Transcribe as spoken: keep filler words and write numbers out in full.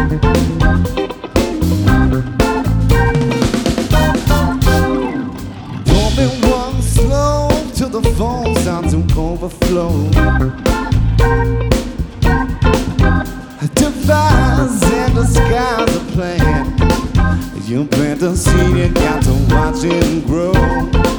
Only one slow till the phone starts to overflow. Devise and disguise a plan. You plant the seed, you got to watch it grow.